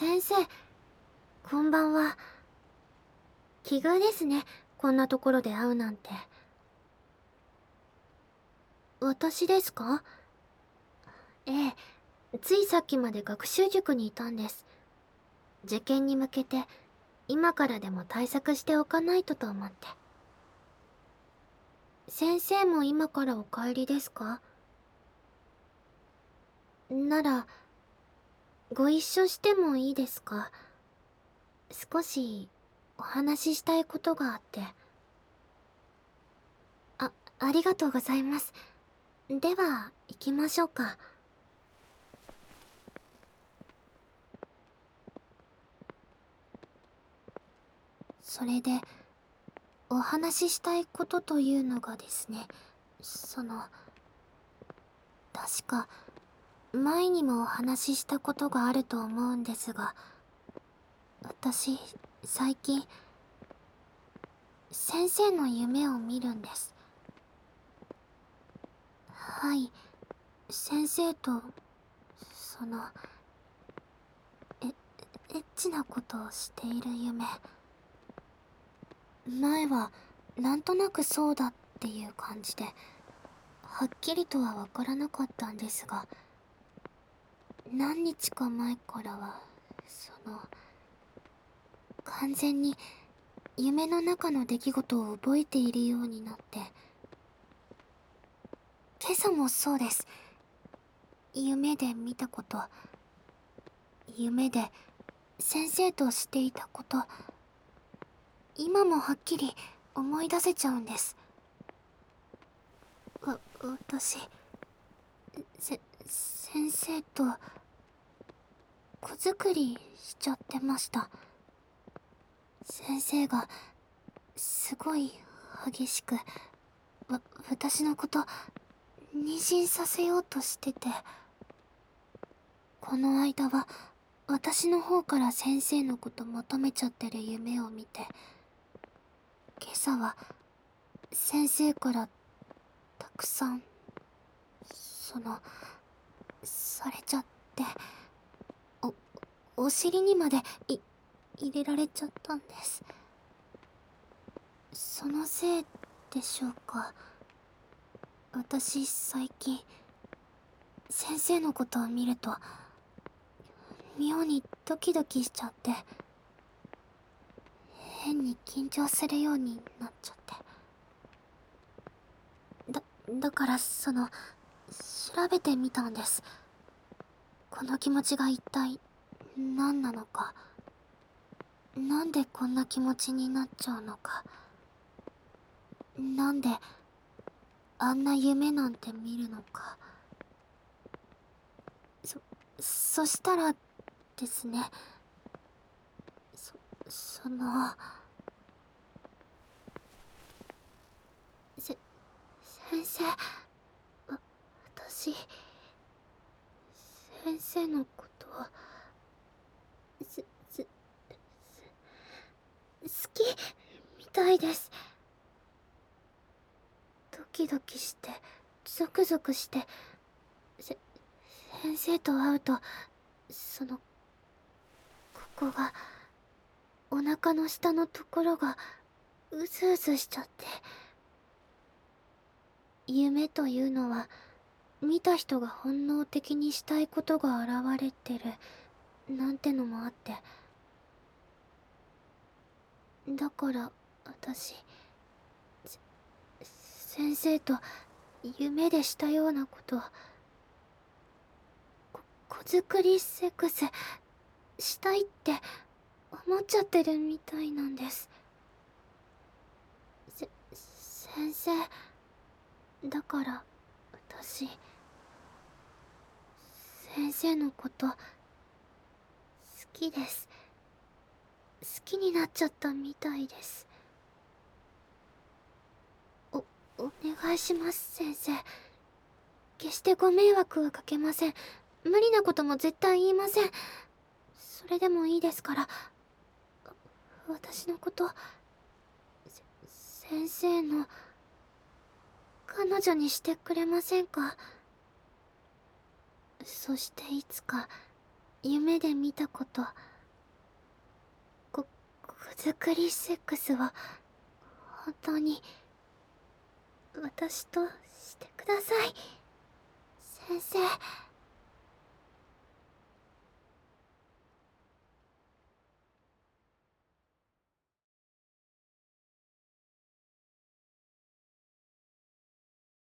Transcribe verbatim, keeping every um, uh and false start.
先生、こんばんは。奇遇ですね、こんなところで会うなんて。私ですか？ええ、ついさっきまで学習塾にいたんです。受験に向けて、今からでも対策しておかないとと思って。先生も今からお帰りですか？なら、ご一緒してもいいですか？少し、お話ししたいことがあって。あ、ありがとうございます。では、行きましょうか。それで、お話ししたいことというのがですね、その、確か、前にもお話ししたことがあると思うんですが、私、最近、先生の夢を見るんです。はい、先生と、その、え、エッチなことをしている夢。前は、なんとなくそうだっていう感じで、はっきりとはわからなかったんですが、何日か前からは、その、完全に夢の中の出来事を覚えているようになって、今朝もそうです。夢で見たこと、夢で先生としていたこと、今もはっきり思い出せちゃうんです。わ、私、せ、先生と子作りしちゃってました。先生がすごい激しく、わ、私のこと妊娠させようとしてて、この間は私の方から先生のこと求めちゃってる夢を見て、今朝は先生からたくさん、その、されちゃって、お、お尻にまでい、入れられちゃったんです。そのせいでしょうか。私最近、先生のことを見ると、妙にドキドキしちゃって、変に緊張するようになっちゃって。だ、だからその、調べてみたんです。この気持ちが一体何なのか。なんでこんな気持ちになっちゃうのか。なんであんな夢なんて見るのか。そ、そしたらですね、そ、その、せ、先生、わ、私、先生のことを、す、す、好きみたいです。ドキドキして、ゾクゾクして、せ、先生と会うと、その、ここが、お腹の下のところが、うずうずしちゃって。夢というのは、見た人が本能的にしたいことが現れてる、なんてのもあって。だから、私、せ先生と夢でしたようなこと、こ、子作りセックス、したいって思っちゃってるみたいなんです。せ、先生、だから、私、先生のこと、好きです。好きになっちゃったみたいです。お、お願いします、先生。決してご迷惑はかけません。無理なことも絶対言いません。それでもいいですから、私のこと、せ先生の、彼女にしてくれませんか？そしていつか、夢で見たこと、 作りセックスを本当に私としてください。先生。